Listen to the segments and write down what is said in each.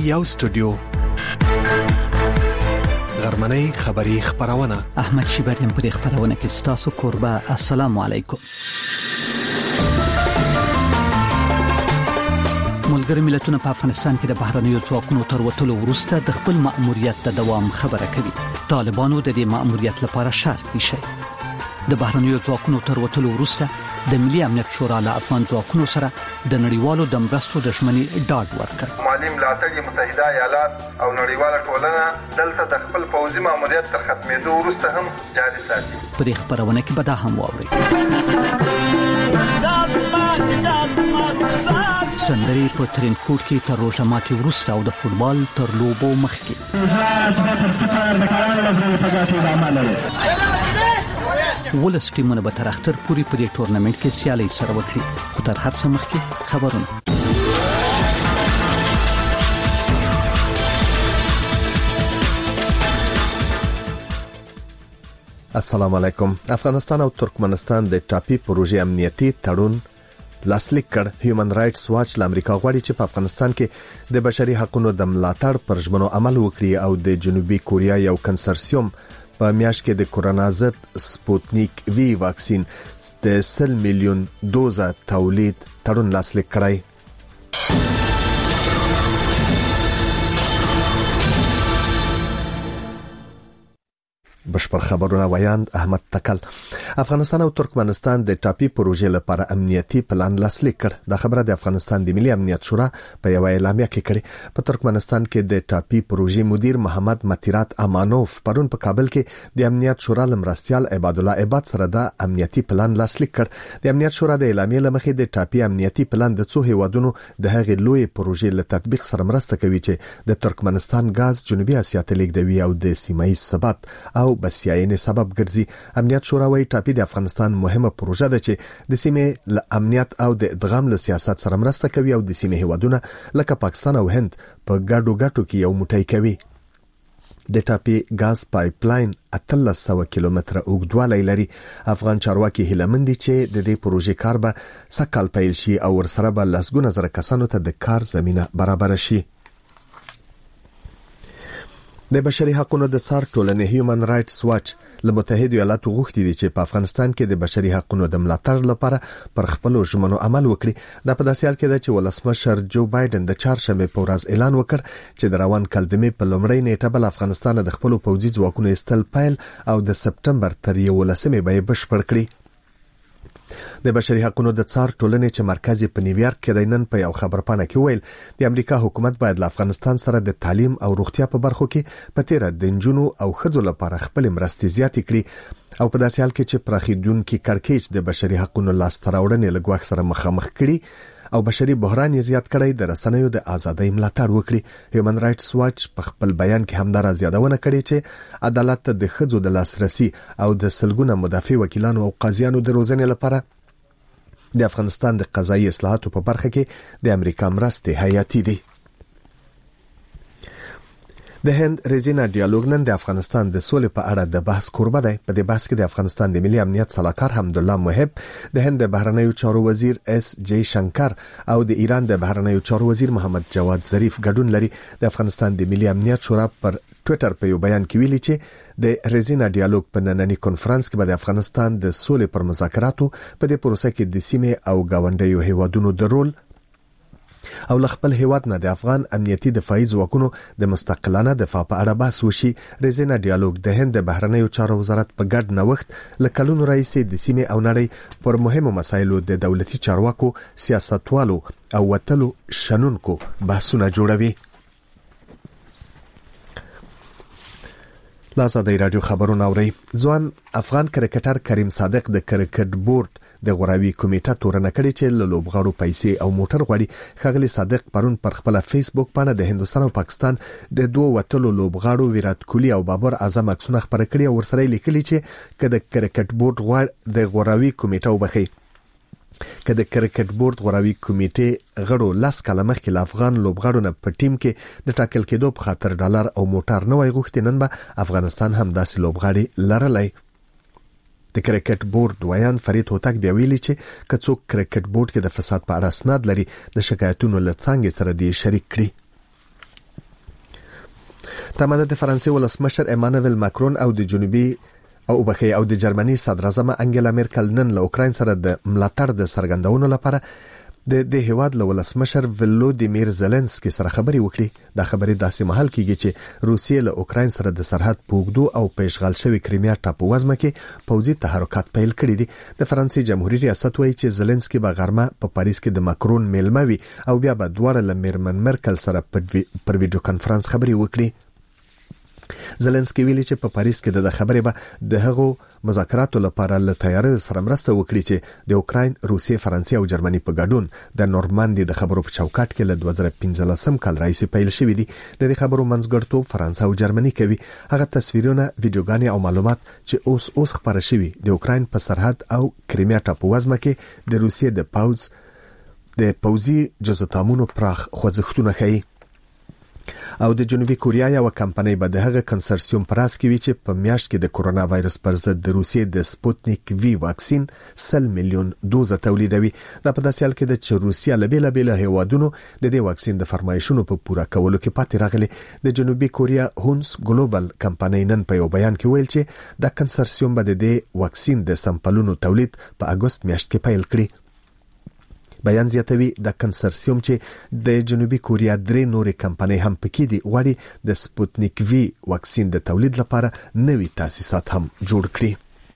یو سټوډیو غرمنۍ خبری خبرونه احمد شیبریم پر خبرونه کې ستاسو قربا. السلام علیکم. ملګری ملتونه په افغانستان کې د بهرنیو ځواکونو تر وټلو وروسته د خپل مأموریت د دوام خبره کوي. طالبانو د دې مأموریت لپاره شرط ایښی. د بهرنیو ځواکونو تر وټلو وروسته د ملي امنیت شورا له افغان ځواکونو سره د نړیوالو د مرستو د ژمنې ډاډ ورکړ. مالي ملاتړ متحده ایالات او نړیواله ټولنه دلته د خپل پوځي مأموریت تر ختمېدو وروسته هم جاري ساتي. په دې خبرونه کې به دا هم واورئ. سندري په ترینکوټ کې تر روژه ماتي وروسته او د فوټبال تر لوبو مخکې ولس ټیمونه به تر اختر پورې په دې ټورنمنت کې سیالي سره وکړي. خو تر هر څه مخکې خبرونه. السلام علیکم. افغانستان او ترکمنستان د ټاپي پروژې امنیتي تړون لاسلیک کړ. هیومن رائټس واچ له امریکا غواړي چې په افغانستان کې د بشري حقوقو د ملاتړ پر ژمنو عمل وکړي او د جنوبي کوریا یو کنسرسیوم په میاشت کې د کورونا ضد سپوتنیک وی واکسین د 100 میلیون دوزه تولید تړون لاسلیک کړی. بشپړ خبرونه وایاند احمد تکل. افغانستان او ترکمنستان د ټاپي پروژې لپاره امنیتي پلان لاسلیک کړ. دا خبره د افغانستان د ملي امنیت شورا په یو اعلامیه کې کړې. په ترکمنستان کې د ټاپي پروژې مدیر محمد متیرات امانوف پرون په کابل کې د امنیت شورا لمرستيال عباد الله عباد سره د امنیتي پلان لاسلیک کړ. د امنیت شورا د اعلامیې لمخې د ټاپي امنیتي پلان د څو هیوادونو د هغې لوی پروژې له تطبیق سره مرسته کوي چې د ترکمنستان غاز جنوبي اسیا ته لیږدوي او د سیمایي ثبات او بسیاینې سبب ګرځي. امنیت شورا وايي ټاپي د افغانستان مهمه پروژه ده چې د سیمې له امنیت او د ادغام له سیاست سره مرسته کوي او د سیمې هیوادونه لکه پاکستان او هند په ګډو کې یو موټی کوي. د ټاپي غاز پایپ لاین 1300 کیلومتره اوږدوالی لري. افغان چارواکي هیلمند دي چې د دې پروژې کار به سکهال پیل شي او ورسره به لسګونه زره کسانو ته د کار زمينه برابر شي. د بشري حقوقو د څار ټولنې هیومن رائټس واچ له متحده ایالاتو غوښتي دي چې په افغانستان کې د بشري حقوقو د ملاتړ لپاره پر خپل ژمنو عمل وکړي. دا په داسې حال کې ده چې ولسمشر جو بایدن د چهارشنبه په ورځ اعلان وکړ چې د روان کال د مې په لومړۍ نیټه بل افغانستان د خپل پوځي ځواکونو استل پیل او د سپټمبر تر 11مې به بشپړ کړي. د بشري حقوقو د څار ټولنې چې مرکز په نیویارک کې د نن په یو خبرپاڼه کې ویل د امریکا حکومت باید له افغانستان سره د تعلیم او روغتیا په برخو کې په تیر د نجونو او ښځو لپاره خپل مرستې زیاتې کړي او په داسې حال کې چې پراخیدونکو کړکېچ د بشري حقوقو لاسته راوړنې له ګواښ سره مخامخ کړي او بشري بحران یې زیات کړی د رسنیو د ازادۍ ملاتړ وکړي. هیومن رائټس واچ په خپل بیان کې همدارا زیادونه کړې چې عدالت ته د ښځو د لاسرسي او د سلګونه مدافع وکیلانو او قاضیانو د روزنې لپاره د افغانستان د قضایي اصلاحاتو په برخه کې د امریکا مرستې حیاتي دي. د هند رزینا ډیالوګ نن د افغانستان د سولې په اړه د بحث کوربه دی. په دې بحث کې د افغانستان د ملي امنیت صلاحکار حمدالله محب، د هند د بهرنیو چارو وزیر اس جی شنکر او د ایران د بهرنیو چارو وزیر محمد جواد ظریف ګډون لري. د افغانستان د ملي امنیت شورا پر ټوئیټر په یو بیان کې ویلي چې د رزینا ډیالوګ په نننی کنفرانس کې به د افغانستان د سولې پر مذاکراتو په دې پروسه کې د سیمې او گاونډیو هیوادونو د رول او خپل هیواد نه د افغان امنیتي دفاعي ځواکونو د مستقلانه دفاع په اړه بحث وشي. رزینا ډیالوګ د هند د بهرنیو چارو وزارت په ګډ نوښت لکلونو راځي د سیمې او نړۍ پر مهمو مسایلو د دولتي چارواکو، سیاستوالو او وټلو شنونکو بحثونه جوړوي. لازادی رادیو خبرونه اوري. ځوان افغان کرکټر کریم صادق د کرکټ بورډ د غوراوي کمیټه تورنه کړې چې له لوبغاړو پیسې او موټر غوړي. ښاغلي صادق پرون پر خپل فیسبوک باندې د هندستان او پاکستان د دوه وټلو لوبغاړو ویرات کوهلی او بابر اعظم عکسونه خبره کړي او ورسره لیکلي چې کله کرکټ بورډ د غوراوي کمیټه وبخي که د کرکټ بورډ غوراوي کمیټې غړو لاس کاله مخکې له افغان لوبغاړو نه په ټیم کې د ټاکل کېدو په خاطر ډالر او موټر نه وای غوښتي، نن به افغانستان هم داسې لوبغاړي لرلای. د کرکټ بورډ ویان فرید هوتک بیا ویلي چې که څوک کرکټ بورډ کې د فساد په اړه اسناد لري د شکایتونو له څنګه سره دی شریک کړي. تماده د فرانسې ولسمشر ایمانوئل ماکرون او د جرمني صدر اعظم انګلا میرکل نن له اوکراین سره د ملاتړ د څرګندونو لپاره د هیواد له ولسمشر ولودیمیر زيلنسکي سره خبري وکړي. دا خبري داسې مهال کېږي چې روسیې له اوکراین سره د سرحد پوګدو او پیشغال شوی کریمیا ټاپو وزمه کې پوځي تحرکات پیل کړي دي. د فرانسې جمهوریت ریاست وایي چې زيلنسکي به غرمه په پاریس کې د ماکرون میلمه وي او بیا به دواړه له میرمن مرکل سره پر ویډیو کانفرنس خبري وکړي. زيلنسکي ویلي چې په پاریس کې د خبرې به د هغو مذاکراتو لپاره له تیاری سره مرسته وکړي چې د اوکراین، روسیې، فرانسې او جرمني په ګډون د نورماندي د خبرو په چوکاټ کې له 2015 کال راځي پیل شوې دي. د دې خبرو منځګړتوب فرانسه او جرمني کوي. هغه تصویرونه، ویډیوګانې او معلومات چې اوس خبره شوي د اوکراین په سرحد او کریمیا ټاپو وزمه کې د روسیې د پوځي جزتامونو پراخ خوځښتونه ښيي. او د جنوبي کوریا یو کمپنۍ به د هغه کنسرسیوم پراس کوي چې په میاشت کې د کورونا وایرس پر ضد د روسیې د سپوتنیک وی واکسین 100 میلیون دوزه تولیدوي. دا په داسې حال کې د چې روسیا له بیلابېل هیوادونو د دې واکسین د فرمایشونو په پوره کولو کې پاتې راغلي. د جنوبي کوریا هونس ګلوبل کمپنۍ نن په یو بیان کې ویل چې د کنسرسیوم به د واکسین د سمپلونو تولید په اگست میاشت کې پیل کړي. بیان زیاتوي د کنسرسیوم چې د جنوبي کوریا درې نورې کمپنۍ هم پکې دي غواړي د سپوتنیک وی واکسین د تولید لپاره نوي تاسیسات هم جوړ کړي.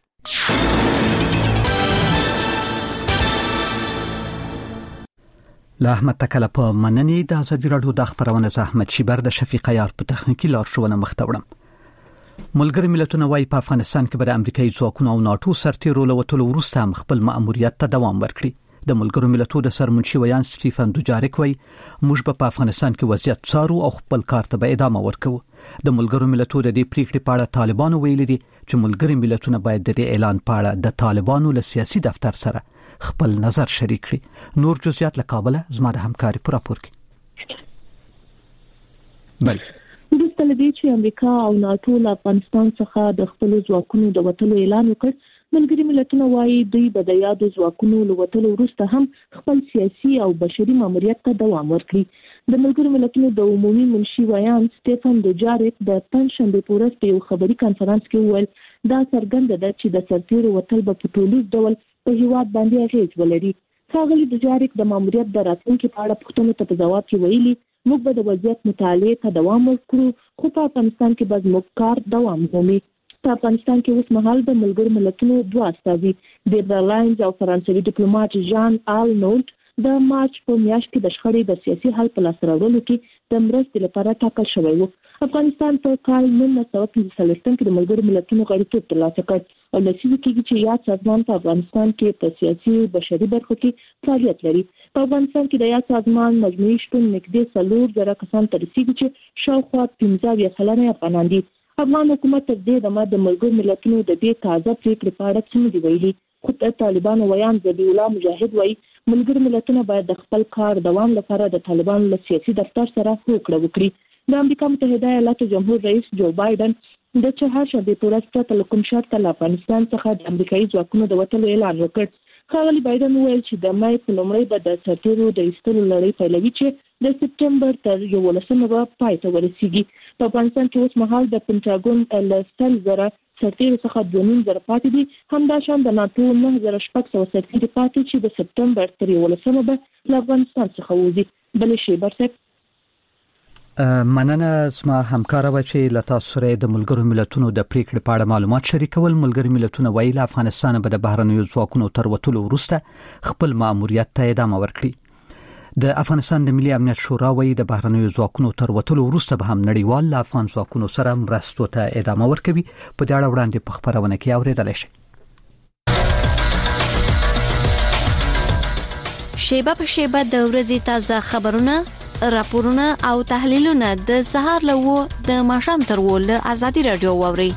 له احمد تکله په منني د ازادي راډیو د خبرونه احمد شیبر د شفیق عیار په تخنیکی لارښوونه مختوړم. ملګری ملتونه وايي په افغانستان کې بر امریکایي ځواکونو او ناتو سرتیرو له وټولو وروسته هم خپل مأموریت ته دوام ورکړي. د ملګرو ملتونو د سرمنشي ویان سټیفن دوجاریک وايي موږ په افغانستان کې وضعیت څارو او خپل کار ته به ادامه ورکوو. د ملګرو ملتونو د دې پریکړې په اړه طالبانو ویلي دي چې ملګری ملتونه باید د دې اعلان په اړه د طالبانو له سیاسي دفتر سره خپل نظر شریک کړي. نور جزئیات له کابل زما د همکاري پر راپور کې. بل وروسته لدې چې امریکا او ناتو له افغانستان څخه د خپل ځواکونو د وټلو اعلان وکړ، ملګری ملتونه وايي دوی به د یادو ځواکونو له وټلو وروسته هم خپل سیاسي او بشري ماموریت ته دوام ورکړي. د ملګری ملتونو د عمومي منشي ویان سټیفن دوجاریک د پنځشنبه په ورځ په یو خبري کانفرنس کې وویل دا څرګنده ده چې د سرتیرو وټل په ټولیز ډول په هیواد باندې اغیز ولري. ښاغلي دوجاریک د ماموریت د راتلونکي په اړه پوښتنو ته په ځواب کې ویلي موږ به د وضعیت مطالعې ته دوام ورکړو، خو په افغانستان کې به زموږ کار دوام ومومي. په افغانستان کې اوس مهال د ملګرو ملتونو دوه استازي د برلینز او فرانسوي ډیپلوماټ ژان آرنولډ د مارچ په میاشت کې د شخړې د سیاسي حل په لاس راوړلو کې د مرستې لپاره ټاکل شوی و. افغانستان په کال 1945 کې د ملګرو ملتونو غړیتوب ترلاسه کړ او لسیږي چې یاد سازمان په افغانستان کې په سیاسي او بشري برخو کې فعالیت لري. په افغانستان کې د یاد سازمان مجموعي شتون نږدې 4,000 کسان ته رسیدي چې شاوخوا 15 سلنه افغانان دي. افغان حکومت تر دې دمه د ملګرو ملتونو د دې تازه پریکړې په اړه څه نه دی ویلي. خو د طالبانو ویان ذبیح الله مجاهد وايي ملګرو ملتونه باید د خپل کار دوام لپاره د طالبانو له سیاسي دفتر سره هوکړه وکړي. د امریکا متحده ایالاتو جمهور رئیس جو بایدن د چهارشنبه په ورځ پرته له کوم شرط له افغانستان څخه د امریکایي ځواکونو د وټلو اعلان وکړ. ښاغلي بایدن وویل چې د مای په لومړۍ به د سرتیرو د ایستلو لړۍ پیلوي چې د سپټمبر تر 11 به پای ته ورسیږي. په افغانستان کې اوس مهال د پنټاګون له 100,000 سرتیرو څخه 2,000 پاتې دي. همداشان د ناتو 9,600 سرتیري پاتې چې د سپټمبر تر 11 به له افغانستان څخه وځي. بل شي برسک مننه زما همکاره و چې له تاسو سره د ملګرو ملتونو د پریکړې په اړه معلومات شریکول. ملګري ملتونه وایي له افغانستان به د بهرنیو ځواکونو تر وټلو وروسته خپل مأموریت ته ادامه ورکړي. د افغانستان د ملي امنیت شورا وایي د بهرنیو ځواکونو تر وټلو وروسته به هم نړیوال له افغان ځواکونو سره مرستو ته ادامه ورکوي. په دې اړه وړاندې په خبرونه کې اوریدل شي. شیبه په شیبه د ورځې تازه خبرونه، راپورونه او تحلیلونه د سهار له د ماښام تر له ازادي رادیو ووري.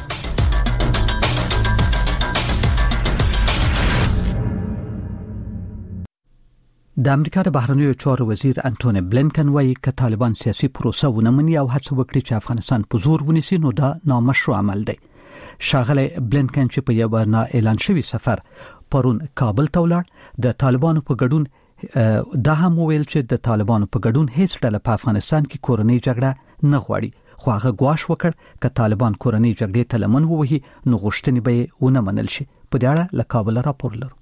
د امریکا د بهرنیو چارو وزیر انټونی بلینکن وايي ک طالبان سیاسي پروسه ونمني او هڅه وکړي چې افغانستان په زور ونیسي نو دا نامشروع عمل دی. شاغله بلینکن چې په یو نه اعلان شوی سفر پرون کابل ته ولاړ، د طالبانو په ګډون دا هم ویل چې د طالبانو په ګډون هیڅ ډله په افغانستان کې کورنۍ جګړه نه غواړي، خو هغه ګواښ وکړ ک طالبان کورنۍ جګړې ته لمن ووهي نو غوښتنې به ونه منل شي. په دې اړه له کابل راپور لرو.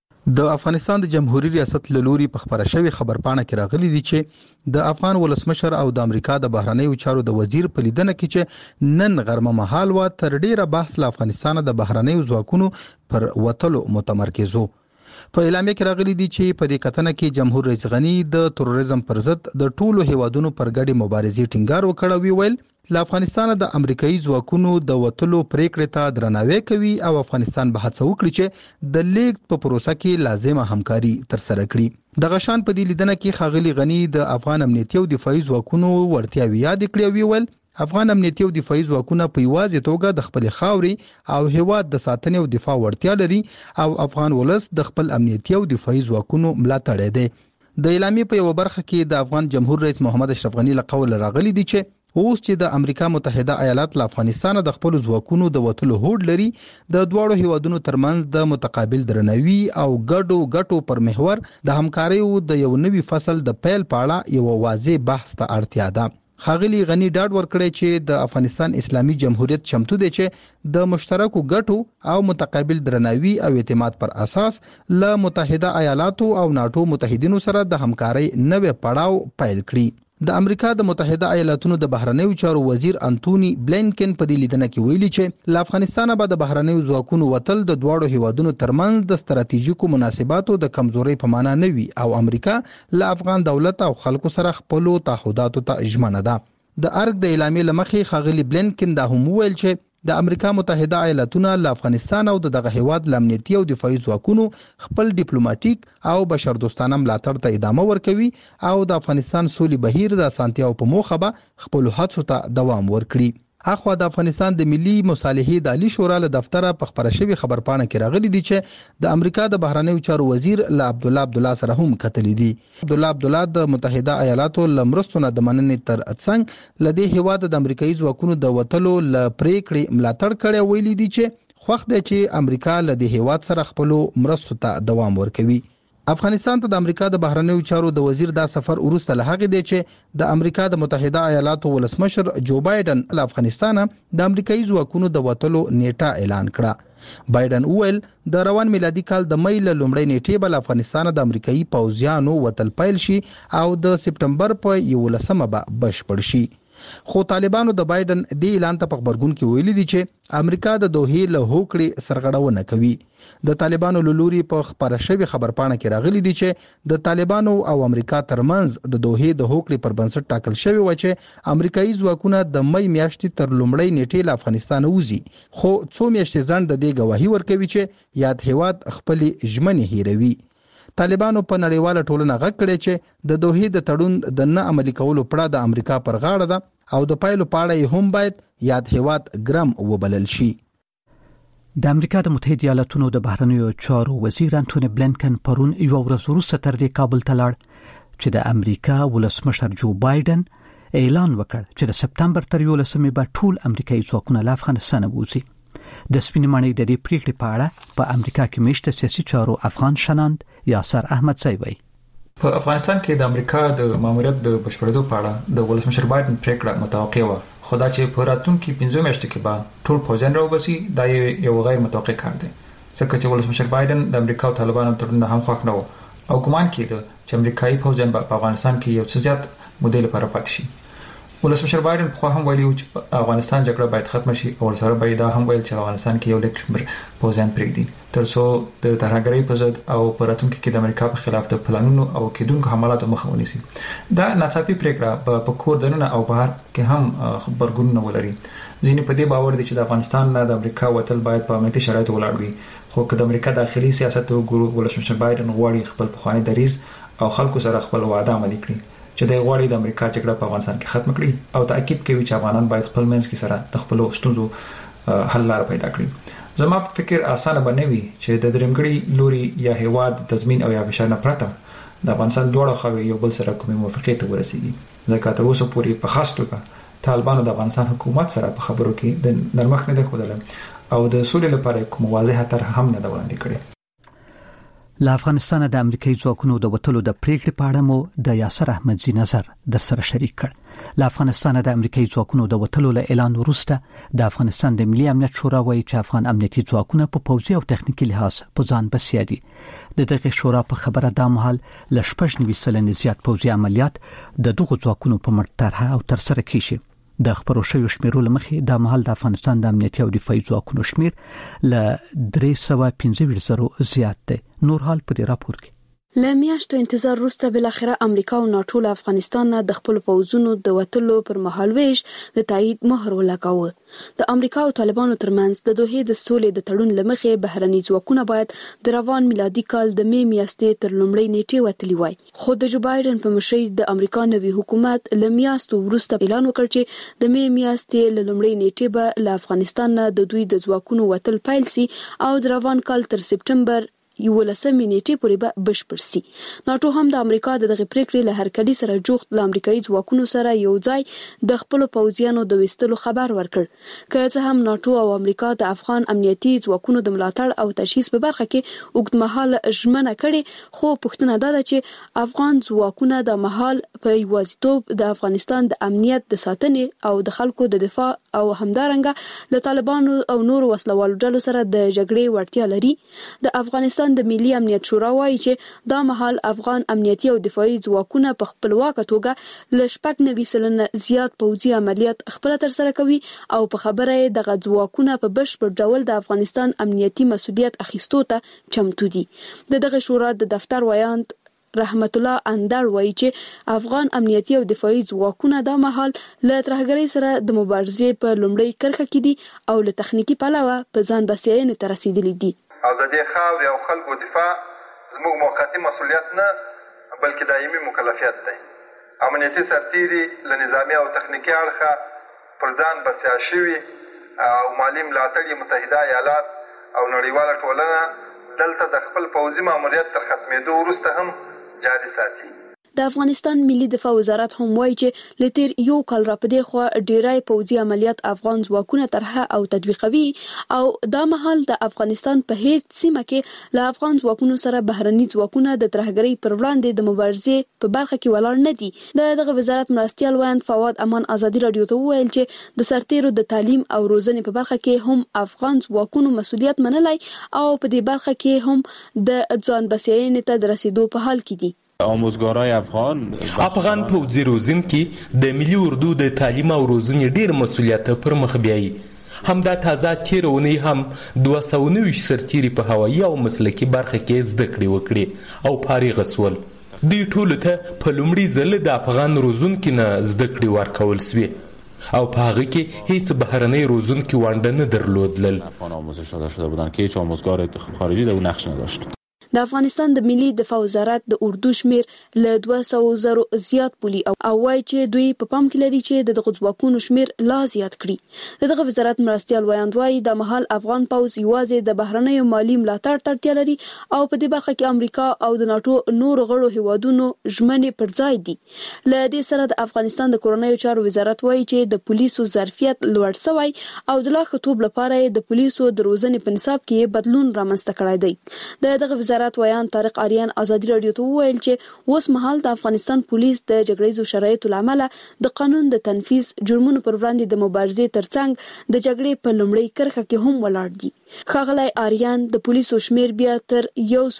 د افغانستان د جمهوریت ریاست له لوري په خبره شوی خبرپاڼه کې راغلي دي چې د افغان ولسمشر او د امریکا د بهرنیو چارو د وزیر په لیدنه کې چې نن غرمه مهال و تر ډیره بحث له افغانستان د بهرنیو ځواکونو پر وتلو متمرکز وو. په اعلامیه کې راغلي دي چې په دې کتنه کې جمهور رئیس غنی د تروریزم پر ضد د ټولو هیوادونو پر ګډي مبارزې ټینګار وکړ او ویل له افغانستان د امریکایي ځواکونو د وتلو پریکړې ته درناوی کوي او افغانستان به هڅه وکړي چې د لیګ په پروسه کې لازمه همکاري ترسره کړي. د غشان په دې لیدنه کې ښاغلي غنی د افغان امنیتي او دفاعي ځواکونو وړتیاوې یاد کړې او ویل افغان امنیتي او دفاعي ځواکونه په یوازې توګه د خپل خاوري او هیواد د ساتنې او دفاع وړتیا لري او افغان ولس د خپل امنیتي او دفاعي ځواکونو ملاتړ دی. د اعلامیې په یو برخه کې د افغان جمهور رئیس محمد اشرف غنی له قول راغلي دي چې اوس چې د امریکا متحده ایالات له افغانستان د خپل ځواکونو د وټلو هوډ لري د دواړو هیوادونو ترمنځ د متقابل درناوي او ګډو پر محور د همکاریو د یو نوي فصل د پیل په اړه یو واضح بحث ته اړتیا ده. ښاغلي غنی ډاډ ورکړی چې د افغانستان اسلامي جمهوریت چمتو دی چې د مشترکو ګټو او متقابل درناوي او اعتماد پر اساس له متحده ایالاتو او ناتو متحدینو سره د همکارۍ نوې پړاو پیل کړي. د امریکا د متحده ایالاتونو د بهرنیو چارو وزیر انټونی بلینکن په دې لیدنه کې ویلي چې له افغانستان به د بهرنیو ځواکونو وتل د دواړو هیوادونو ترمنځ د ستراتیژیکو مناسباتو د کمزوري په معنا نه وي او امریکا له افغان دولت او خلکو سره خپل تعهداتو ته ژمنه ده. د ارګ د اعلامیې لمخې ښاغلي بلینکن دا هم ویل چې د امریکا متحده ایالاتونه له افغانستان او دغه هیواد له امنیتي او دفاعي ځواکونو خپل ډیپلوماټیک او بشردوستانه ملاتړ ته ادامه ورکوي او د افغانستان سولې بهیر د اسانتیاو په موخه به خپل هڅو ته دوام ورکړي. اخوا د افغانستان د ملي مصالحې د عالی شورا له دفتره په خبره شوی خبرپاڼه کې راغلي دي چې د امریکا د بهرنیو چارو وزیر له عبدالله سره هم کتلي دي. عبدالله د متحده ایالاتو لمرستونه د مننې تر څنګ لدې هیواد د امریکایي ځواکونو د وټلو ل پریکړې ملاتړ کړي ویلي دي چې خوښ دی چې امریکا لدې هیواد سره خپل مرستو ته دوام ورکوي. افغانستان ته د امریکا د بهرنیو چارو د وزیر دا سفر وروسته له هغه دی چې د امریکا د متحده ایالاتو ولسمشر جو بایدن له افغانستان د امریکایي ځواکونو د وټلو نیټه اعلان کړه. بایدن وویل د روان میلادي کال د مې له لومړۍ نیټې بل افغانستان د امریکایي پوځیانو وټل پیل شي او د سپټمبر په 11مه به بشپړ شي. خو طالبانو د بایدن د اعلان ته په خبرګون کې ویلي دي چې امریکا د دوحې له هوکړې سرغړونه کوي. د طالبانو لوري په خبره شوی خبرپاڼه کې راغلي دي چې د طالبانو او امریکا ترمنځ د دوحې د هوکړې پر بنسټ ټاکل شوی و چې امریکایي ځواکونه د مې میاشتې تر لومړۍ نیټې له افغانستان وځي. خو څو میاشتې ځنډ د دې گواهی ورکوي چې یاد هیواد خپل ژمنې هیروي. طالبانو په نړیواله ټولنه غږ کړی چې د دوحې د تړون د نه عملي کولو پړه د امریکا پر غاړه ده او د پایلو پاړه هم باید یاد هیواد ګرام وبلل شي. د امریکا د متحده ایالاتونو د بهرنیو چارو وزیر انټونی بلینکن پرون یو ورځ وروسته تر دې کابل ته لاړ چې د امریکا ولسمشر جو بایدن اعلان وکړ چې د سپتمبر تر 11مې به ټول امریکایي ځواکونه له افغانستان ووځي. د سپینې ماڼۍ د دې پریکړې په اړه په امریکا کې مشته سیاسي چارو افغان شناند یاسر احمد سیوی په افغانستان کې د امریکا د ماموریت د بشپړېدو په اړه د ولسمشر بایدن پریکړه متوقع و، خو دا چې په راتلونکو 15 میاشتو کې به ټول پوځیان راوبسي دا یو غیر متوقع کار دی، ځکه چې ولسمشر بایدن د امریکا او طالبانو ترمنځ هم خوښ نه و او ګمان کېده چې امریکایي پوځیان په افغانستان کې یو څه زیات مودې لپاره پاتې شي. ولسمشر بایدن په هم ویلي چې افغانستان جګړه باید ختم شي او سره باید هم ویل چې افغانستان کې یو لیک شمیر پوځیان پرېږدي ترڅو د ترهګرۍ په ضد او په راتلونکي کې د امریکا په خلاف د پلانونو او کېدونکو حملاتو مخه ونیسي. دا ناڅاپي پریکړه په کور دننه او بهر کې هم خبرګون ولري. ځینې په دې باور دي چې د افغانستان نه د امریکا وتل باید په امنیتي شرایطو ولاړ وي، خو که د امریکا داخلي سیاست وګورو ولسمشر بایدن غواړي خپل پخوانی دریځ او خلکو سره خپل وعده عملي کړي چې د غواړي د امریکا جګړه په افغانستان کې ختم کړي او تاکید کوي چې افغانان باید خپل منځ کې سره د خپل ستونزو حل لار پیدا کړي. زما په فکر اسانه بنوي چې د درمګړي لوري یا هیواد تضمین او یا فشار نه پرته د افغانستان دوه خواوې یو بل سره کومې موافقت ته ورسیږي، ځکه تر اوسه پورې په خاص توګه طالبانو د افغانستان حکومت سره په خبرو کې د نرمښت نه خوده او د سولې لپاره کوم واضحه طرح هم نه وړاندې کړي. له افغانستان د امریکایي ځواکونو د وټلو د پریکړې په اړه مو د یاسر احمد زی نظر در سره شریک کړ. له افغانستان د امریکایي ځواکونو د وټلو له اعلان وروسته د افغانستان د ملي امنیت شورا وایي چې افغان امنیتي ځواکونه په پوځي او تخنیکی لحاظ په ځان بسیا دي. د دغه شورا په خبره د مهال ل 90% زیات پوځي عملیات د دغه ځواکونو په مرتبه او تر سره کیږي. د خبرو شوی شمیرو لمخې د مهال د افغانستان د امنیتي او دفاعي ځواکونو شمیر ل 315 زیات دی. نور حال په دې راپور کې لمیاشتو انتظار وروسته بل اخره امریکا او ناتو له افغانستان نه د خپل پوځونو د وټلو پر مهالويش د تایید مهر ولګاوه. د امریکا او طالبانو ترمنځ د دوه د سولې د تړون لمخې بهرني ځواکونه باید د روان میلادي کال د می میاشتې تر لومړۍ نیټې وتلی وای. خو د جو بایدن په مشرۍ د امریکا نوي حکومت لمیاشتو وروسته اعلان وکړ چې د می میاشتې له لومړۍ نیټې به له افغانستان نه د دوی د ځواکونو وټل پیل سي او د روان کال تر سپټمبر 11 نیټې پورې به بشپړ سي. ناتو هم د امریکا دغه پریکړې له هرکلی سره جوخت ل امریکایي ځواکونو سره یو ځای د خپل پوځیانو د وستلو خبر ورکړ. که څه هم ناتو او امریکا د افغان امنیتي ځواکونو د ملاتړ او تجهیز په برخه کې اوږدمهاله ژمنه کړې، خو پوښتنه ده چې افغان ځواکونه د مهال په یوازیتوب د افغانستان د امنیت د ساتنې او د خلکو د دفاع او همدارنګه له طالبانو او نور وسلوالو ډلو سره د جګړې وړتیا لري. د افغانستان د ملي امنیت شورا وایي چې دا مهال افغان امنیتي او دفاعي ځواکونه په خپلواکه توګه ل 90% زیات پوځي عملیات خپل تر سره کوي او په خبره د ځواکونه په بشپړ ډول د افغانستان امنیتي مسؤلیت اخیستو ته چمتو دي. دغه شورا د دفتر ویاند رحمت الله اندر وایي چې افغان امنیتي او دفاعي ځواکونه د مهال له ترهګرۍ سره د مبارزې په لومړۍ کرښه کې دي او له تخنیکی پلوه په ځان بسیاینې ته رسیدلي دي. او د دې خاورې او خلکو دفاع زموږ موقتی مسؤلیت نه بلکې دایمي مکلفیت دی. امنیتي سرتیري له نظامی او تخنیکی اړخه پر ځان بسیا شوي او مالی ملاتړ متحده ایالات او نړیواله ټولنه دلته د خپل پوځي ماموریت تر ختمېدو وروسته هم جاري ساتي. د افغانستان ملي دفاع وزارت هم وایي چې لتیر یو کال را پدې خو ډیرای پوځي عملیات افغان ځواکونه طرحه او تطبیقوي او دا مهال د افغانستان په هیڅ سیمه کې له افغان ځواکونو سره بهرني ځواکونه د ترهګرۍ پر وړاندې د مبارزې په برخه کې ولاړ نه دي. دغه وزارت مرستيال ویاند فواد امان ازادي رادیو ته وویل چې د سرتیرو د تعلیم او روزنې په برخه کې هم افغان ځواکونو مسؤلیت منلای او په دې برخه کې هم د ځان بسیاینې ته د رسیدو په حال کې دي. آموزگارای افغان پوځي روزنکي د ملي اردو د تعلیم او روزنې ډیر مسؤلیت پر مخ بیایي. همدا تازه تیرونی هم 290 سرتیري په هوایي او مسلکي برخه کې زده کړې وکړي او فارغ شول. دوی ټول ته په لومړي ځل د افغان روزنکي نه زده کړې ورکول شوې او په هغه کې هیڅ بهرنی روزنکي ونده نه درلودل. افغان آموزش داشته بودند که هیچ آموزگار خارجی در اون نقش نداشت. د افغانستان د ملي دفاع وزارت د اردو شمیر له 200 زیات بولی او وایي چې دوی په پام کې لري چې د ځواکونو شمیر لا زیات کړي. دغه وزارت مرستيال ویاند وایي د مهال افغان پوځ یوازې د بهرنیو مالی ملاتړ ته اړتیا لري او په دې برخه کې امریکا او د ناتو نور غړو هیوادونو ژمنې پر ځای دي. له دې سره د افغانستان د کورنیو چارو وزارت وایي چې د پولیسو ظرفیت لوړ شوی او د لا خطوب لپاره د پولیسو د روزنې په نصاب کې بدلون رامنځته کړی دی. دغه وزارت ویان طارق آریان ازادي رادیو ته وویل چې اوس مهال د افغانستان پولیس د جګړیزو شرایطو لامل د قانون د تنفيذ جرمونو پر وړاندې د مبارزې ترڅنګ د جګړې په لومړۍ کرښه کې هم ولاړ دي. ښاغلی آریان د پولیسو شمیر بیا تر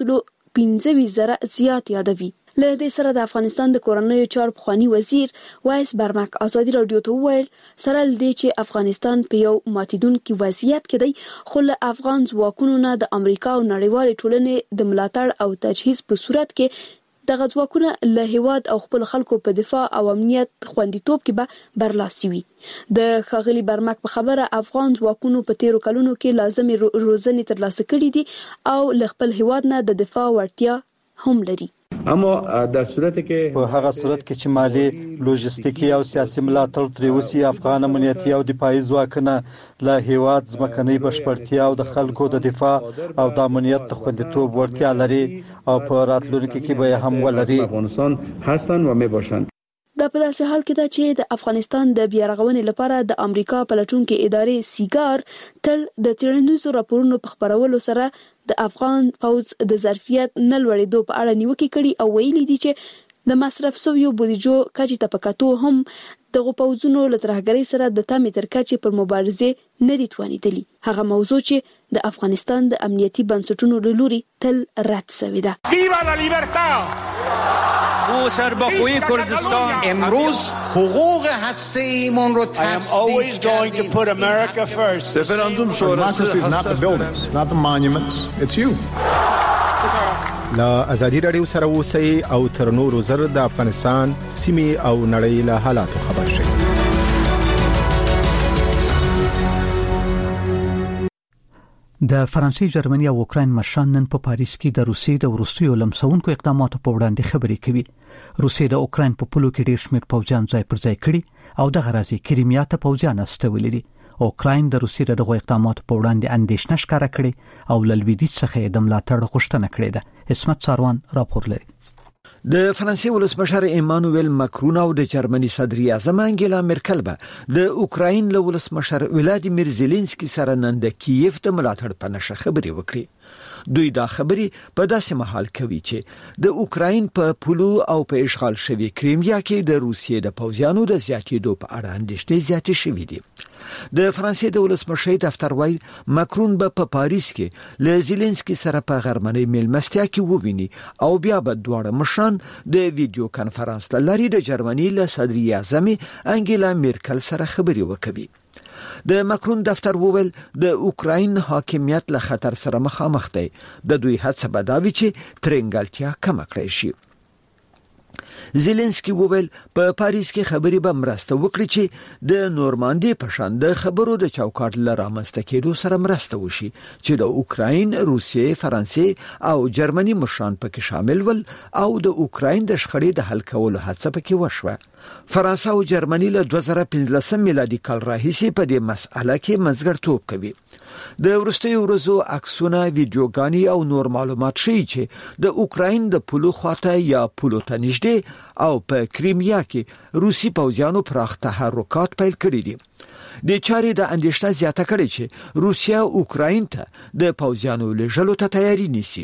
115,000 زیات یادوي. له دې سره د افغانستان د کورنیو چارو پخوانی وزیر وایس برمک ازادي رادیو ته وویل سره لدې چې افغانستان په یو ماتیدونکو وضعیت کې دی خو له افغان ځواکونو نه د امریکا او نړیوال ټولنې د ملاتړ او تجهیز په صورت کې د ځواکونو له هیواد او خپل خلکو په دفاع او امنیت خوندیتوب کې به برلاسي وي. د خاغلی برمک په خبره افغان ځواکونو په تیرو کلونو کې لازمي روزنې ترلاسه کړې دي او له خپل هیواد نه د دفاع وړتیا هم لري. اما در صورتی که په هغه صورت کې چې مالی لوجستیکي او سیاسي ملاتړ ترې وسی افغان امنیتي او دفاعي ځواکونه له هیواد ځمکنۍ بشپړتیا او د خلکو د دفاع او د امنیت د خوندیتوب وړتیا لري او په راتلونکي کې به هم ولري. افغانستان هستند و میباشند. دا په داسې حال کې ده چې د افغانستان د بیارغونې لپاره د امریکا پلټونکو ادارې سیګار تل د څېړنیزو راپورونو په خبرولو سره د افغان پوځ د ظرفیت نه لوړېدو په اړه نیوکې کړي او ویلي دي چې د مصرف شویو بودیجو کچې ته په کتو هم دغه پوځونو له ترهګرۍ سره د تامې تر کچې پر مبارزې نه دي توانېدلي. هغه موضوع چې د افغانستان د امنیتي بنسټونو له لوري تل رد شوې ده. او سربخوی کردستان امروز حقوق هسته‌ایمان رو I am always going to put America first. Referendum sonrası is not the buildings, it's not the monuments, it's you. لا ازادي رادیو سره اوسئ او تر نورو زر د افغانستان سیمې او نړۍ له حالاتو خبر شئ. د فرانسې، جرمني او اوکراین مشران نن په پاریس کې د روسیې د وروستیو لمسونکو اقداماتو په وړاندې خبرې کوي. روسیې د اوکراین په پولو کې ډېر شمېر پوځیان ځای پر ځای کړي او د غرازي کریمیا ته پوځیان استولي دي. اوکراین د روسیې دغه اقداماتو په وړاندې اندېښنه ښکاره کړې او له لویدیځ څخه د ملاتړ غوښتنه کړې ده. اسمت ساروان راپور لري. د فرانسې ولسمشر ایمانوئل ماکرون او د جرمني صدر اعظم انګلا مرکل به د اوکراین له ولسمشر ولادیمیر زيلنسکي سره نن د کیف د ملاتړ په نشه خبرې وکړي. دوی دا خبري په داسې مهال کوي چې د اوکراین په پولو او په اشغال شوی کریمیا کې د روسیې د پوځیانو د زیاتېدو په اړه اندېښنې زیاتې شوې دي. د فرانسې د ولسمشر دفتر وایي ماکرون به په پاریس کې له زيلنسکي سره په غرمنۍ میلمستیا کې وویني او بیا به دواړه مشران د ویډیو کانفرنس لاري د جرمني له صدر اعظم انګلا مرکل سره خبرې وکړي. د ماکرون دفتر وویل د اوکراین حاکمیت له خطر سره مخامخ دی. د دوی هڅه به دا وي چې ترنګلتیا کم کړي شي. زيلنسکي وویل په پاریس کې خبرې به مرسته وکړي چې د نورماندي په شان د خبرو د چوکاټ لرامسته کېدو سره مرسته وشي چې د اوکراین، روسیې، فرانسې او جرمني مشران پکې شامل ول او د اوکراین د شخړې د حل کولو هڅه پکې وشوه. فرانسه او جرمني له 2015 میلادي کال راهیسې په دې مسأله کې منځګړیتوب کوي. د وروستیو ورځو عکسونه، ویډیوګانې او نور معلومات ښیي چې د اوکراین د پولو خواته یا پولو ته نږدې او په کریمیا کې روسي پوځیانو پراخ تحرکات پیل کړي دي. د چارې د اندېښنه زیاته کړې چې روسیا اوکراین ته د پوځیانو لېږلو ته تیاری نیسي.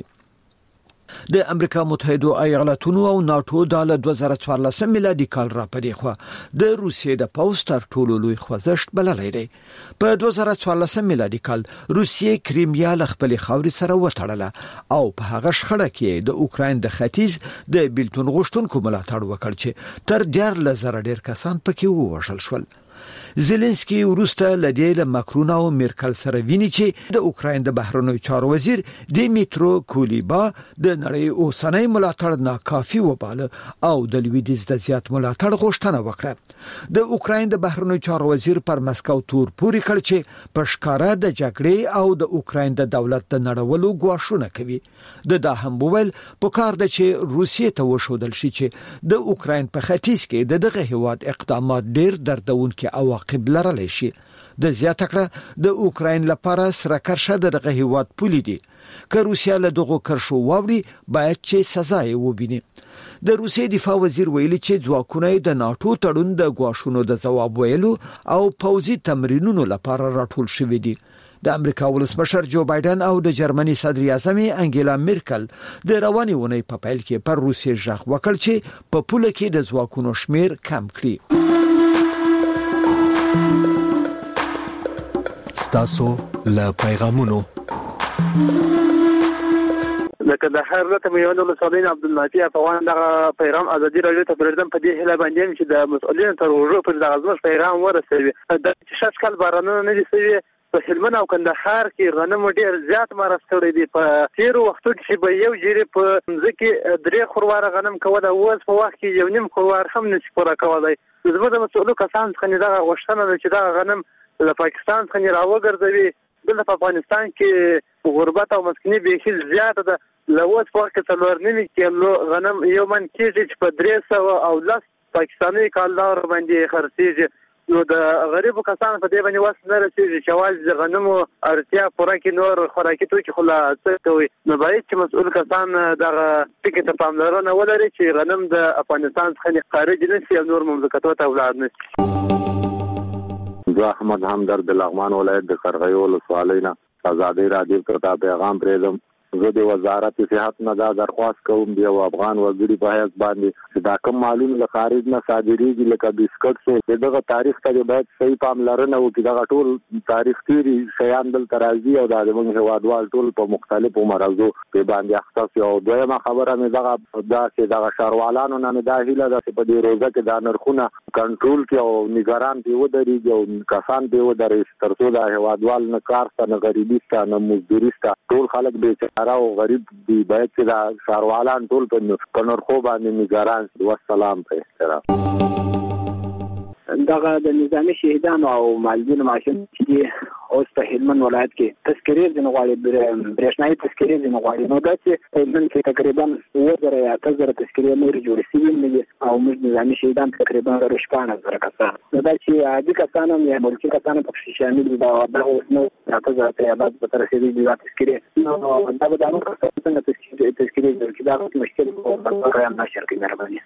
د امریکا متحده ایالاتونو او ناتو د 2014 میلادي کال را پدې خو د روسیې د پوځ تر ټولو لوی خوځښت بللی دی. په 2014 میلادي کال روسیې کریمیا له خپل خاورې سره وتړله او په هغه شخړه کې د اوکراین د ختیځ د بیلتون غوښتونکو ملاتړ وکړ چې تر 10,000 ډیر کسان پکې ووژل شول. زيلنسکي وروسته لدې له ماکرون او مرکل سره ویني چې د اوکراین د بهرنیو چارو وزیر دیمیترو کولیبا د نړۍ اوسنۍ ملاتړ ناکافي وباله او د لویدیځ د زیات ملاتړ غوښتنه وکړه. د اوکراین د بهرنیو چارو وزیر پر مسکو تور پوري کړ چې په ښکارا د جګړې او د اوکراین د دولت د نړولو غواړونه کوي. دا هم وویل پکار ده چې روسیې ته وښودل شي چې د اوکراین په ختیځ کې دغه هیواد اقدامات ډیر دردونکي عواقب لرلی شي. د زیاته کړه د اوکراین لپاره سره کرشه دغه هیواد پولی دي. که روسیا له دغه کرشو واوري باید چې سزا یې وبیني. د روسیې دفاع وزیر ویلي چې ځواکونه د ناتو تړون د غواښونو د جواب ویلو او پوځي تمرینونو لپاره راټول شوي دي. د امریکا ولسمشر جو بایدن او د جرمني صدر اعظم انګلا مرکل د رواني ونې په پیل کې پر روسیې ژغ وکړ چې په پوله کې د ځواکونو شمیر کم کړي. ستاسو له پیغامونو لکه د هر ورته میوند ولسمشر عبدالنافي افغان دغه پیغام ازادي راډیو ته پرېږدم په دې هیله باندې چې د مسؤلینو تر ورو پر دغه زموږ پیغام ورسوي. د شش کال بارانونه نه دي سوي په هلمند او کندهار کې غنم ډیر زیات مرستړي دي. په تیر وختو کې به یو جری په ځکه 3 خوروار غنم کوله او اوس په وخت کې یو نیم خوروار هم نشي پوره کولای. زموږ د مسؤلو کسان څخه دغه غوښتنه ده چې دا غنم له پاکستان څخه راوګرځوي. دلته په افغانستان کې غربت او مسکینی به هیڅ زیاته ده. لوت په وخت کې 4.5 کیلو غنم یو من کېږي چې په 310 پاکستاني کالدار باندې خرڅېږي. نو د غریبو کسانو په دې باندې وس نه رسېږي چې واځي د غنمو اړتیا پوره کې نور خوراکي توکي خلا څه کوي. نو باید چې مسؤل کسان دغه ټکي ته پاملرنه ولري چې غنم د افغانستان څخه خارج نشي او نور مملکتونو ته ولاړ نشي. زه احمد همدرد د لغمان ولایت د قرغیو ولسوالۍ نه ازادي راډیو ته پیغام پرېږدم زه د وزارت صحت نه دا درخواست کوم دی او افغان وګړي په حیث باندې چې دا کوم معلوم له خارج نه صادریږي لکه بسکټ سو دغه تاریخ ته باید صحیح پاملرنه وکړي دا ټول تاریخ تیری شیان دل ترازی او د موږ هوادوال ټول په مختلفو مرزو په باندې اختصاص او دویمه خبره مې دا چې دا شهروالانو نه دا هیله ده چې په دې روزه کې دا نرخونه کنټرول کې او نگران دی ودرېږي او کسان دی ودرېږي ترڅو دا هوادوال نه کار ستنه غریبي ستنه مزدوري ستنه ټول خلک بیچاره او غریب دی باید چې دا شهروالان ټول په نرخو باندې نگران والسلام په احترام دغه د نظامی شهیدانو او مالدینو ماشوم چې اوس په هلمند ولایت کې تذکرې د نغواړي برېښنايي تذکرې د نغواړي نو دا چې هلمند کې تقریبا 2000 تذکرې نور جوړ شوي دي او موږ نظامی شهیدان تقریبا 15,000 کسان دا چې عادي کسان هم یا ملکي کسان په شامل دي دا اوس نو 3000 تعداد په تر رسیدي دي تذکرې نو دا به نور څنګه تذکرې چې دا مشکل او برابر نه شرکې مهرباني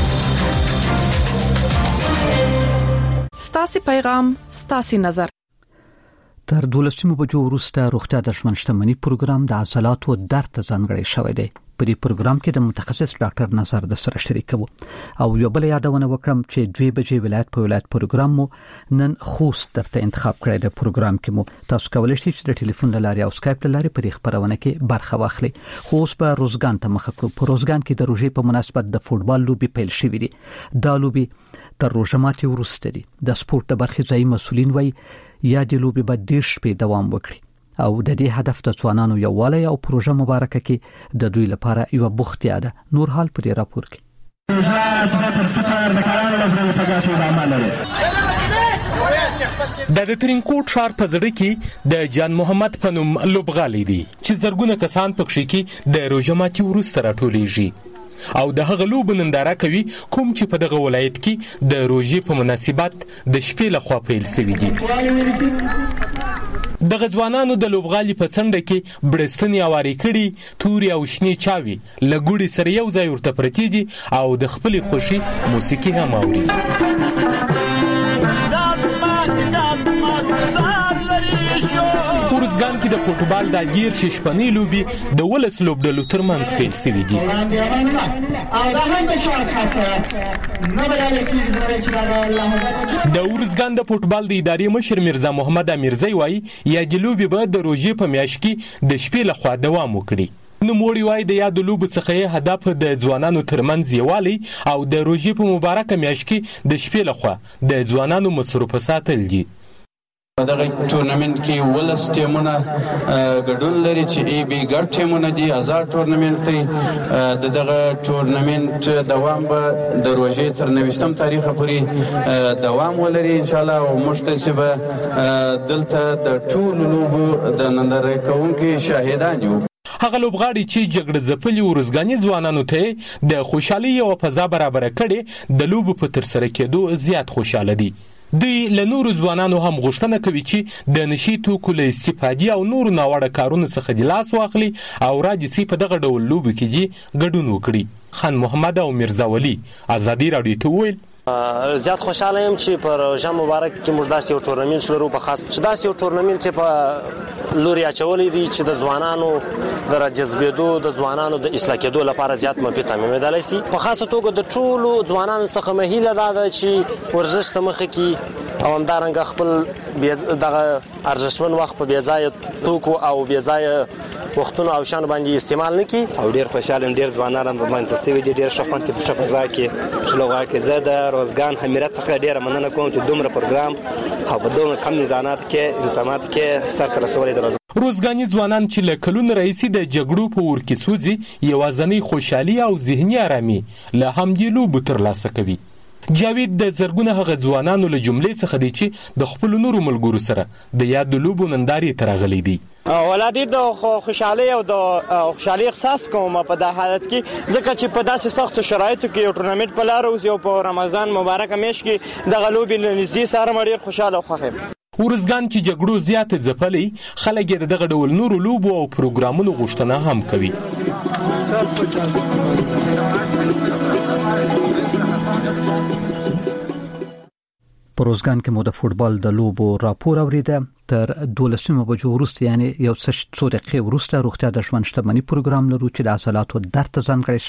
ستاسي پیغام ستاسي نظر تر 12 بجو وروسته روغتیا د ژوند شتمنۍ پروګرام د عضلاتو درد ته ځانګړی شوی دی په دې پروګرام کې د متخصص ډاکټر نظر د سره شریکو او یو بل یادونه وکړم چې 2 بجې ولایت په ولایت پروګرام مو نن خوست درته انتخاب کړی د پروګرام کې مو تاسو کولی شئ چې د ټلیفون لارې او سکایپ لارې په خبرونه کې برخه واخلئ خوست په روزګان ته مخ کړو په روزګان کې د روژې په مناسبت د فوتبال لوبي پیل شوې دي دا لوبي تر روژه ماتي وروسته دي د سپورت د برخې ځای مسولین وایي یا د لوبي به 10 شپې دوام وکړي او د دې هدف د ځوانانو یووالی او پروژه مبارکه کې د دوی لپاره یو بوختیا ده نور حال پر راپور کې د ترینکوټ ښار په زړه کې د جان محمد په نوم لوبغالي دي چې زرګونه کسان پکې کې د روژه ماتي وروسته راټولېږي او د هغه لوب ننداره کوي کوم چې په دغه ولایت کې د روژې په مناسبت د شپې لخوا پیل شوی دي د غځوانانو د لوبغالي په څنډه کې برستنی اواري کړي توري او شنی چاوي لګوړي سره یو ځای ورته پرتی دي او د خپل خوشي موسیقي هم اوري ورزګان کې د فوټبال د غیر ششپنی لوبي د ولس لوبډلو ترمنځ پیل شوی دي د ورزګان د فوټبال د ادارې مشر مرزا محمد امیرزی وایي یا د لوبي به د روژې په میاشت کې د شپې لخوا دوام وکړي نو موړي وای د یاد لوب څخه هدف د ځوانانو ترمنځ یوالي او د روژې په مبارکه میاشت کې د شپې لخوا د ځوانانو مصروف ساتل دي دغه ټورنمنت کې ولس ټیمونه ګډون لري چې ای بي ګډ ټیمونه دي آزاد ټورنمنت دی دغه ټورنمنت دوام به د روژې تر 29 تاریخ پورې دوام ولري ان شاء الله او مشتسب دلته د ټول لوبو د ننداره کوونکو شاهدان یو هغه لوبغاړي چې جګړه ځپلي ورزګاني ځوانانو ته د خوشحالي او فضا برابر کړي د لوب په تر سره کېدو زیات خوشاله دي دوی له نورو ځوانانو هم غوښتنه کوي چې د نشي توکو له استفادې او نورو ناوړه کارونو څخه د لاس واخلي او راځي په دغه ډول لوبو کې دي ګډون وکړي خان محمد او مرزا ولی ازادي راډیو ته ویل زیات خوشاله یم چې پر روژه مبارک کې موږ داسې یو ټورنمنټ لرو په خاص چې داسې یو ټورنمنټ چې په لوري اچولې دي چې د ځوانانو د راجذبېدو د ځوانانو د اصلاح کېدو لپاره زیات مفید تمامېدلی شي په خاصه توګه د ټولو ځوانانو څخه مې هیله دا ده چې ورزش ته مخه کړي او همدارنګه خپل دغه ارزښتمن وخت په بېځایه توکو او بېځایه وختونو او شان باندې استعمال نه کړي او ډېر خوشحال یم ډېر ځوانان هم منتسب دي ډېر ښه خوند کې په ښه فضا کې چې لوغه کې زه د روزګان همیرت څخه ډېره مننه کوم چې دومره پروګرام او په دومره کم میزانات کې امکانات کې سرته رسولې د روزګاني ځوانان چې له کلونو راهیسې د جګړو په اور کې سوځي یوازینۍ خوشحالي او ذهني آرامي له همدې لوبو ترلاسه کوي جاوید د زرګونه هغه ځوانانو له جملې څخه دی چې د خپل نورو ملګرو سره د یاد لوبو نندارې ته راغلي دي ولادي د خوشحالي او د خوشحالي احساس کوم په د حالت کې ځکه چې په داسې سخت شرایطو کې یو ټورنمنت په لار اوس یو په رمضان مبارک میاشت کې د غلوبي نږدې سره مړ خوشاله خوخه ورزګان چې جګړو زیات ځپلي خلک د دغه ډول نورو لوبو او پروګرامونو غوښتنه هم کوي په روزګان کې مو د فوتبال د لوبو راپور اوریده. تر 12 بجو وروسته یعنی یو څه دقیقې وروسته روغتیا د ژوند شتمنۍ پروګرام لرو چې د عضلاتو درد ته ځانګړی